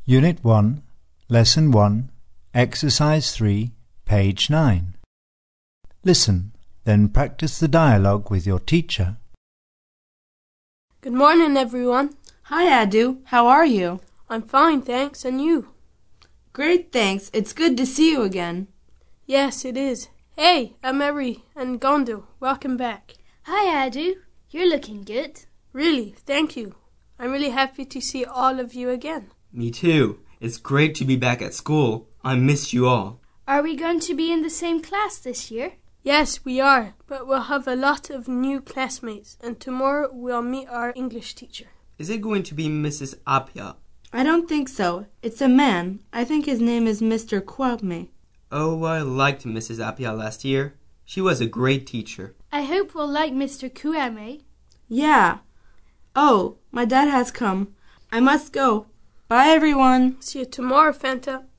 Unit 1, Lesson 1, Exercise 3, page 9. Listen, then practice the dialogue with your teacher. Good morning, everyone. Hi, Adu. How are you? I'm fine, thanks. And you? Great, thanks. It's good to see you again. Yes, it is. Hey, Ameri and Gondo, welcome back. Hi, Adu. You're looking good. Really, thank you. I'm really happy to see all of you again. Me too. It's great to be back at school. I missed you all. Are we going to be in the same class this year? Yes, we are, but we'll have a lot of new classmates, and tomorrow we'll meet our English teacher. Is it going to be Mrs. Apia? I don't think so. It's a man. I think his name is Mr. Kwame. Oh, I liked Mrs. Apia last year. She was a great teacher. I hope we'll like Mr. Kwame. Yeah. Oh, my dad has come. I must go. Bye, everyone. See you tomorrow, Fanta.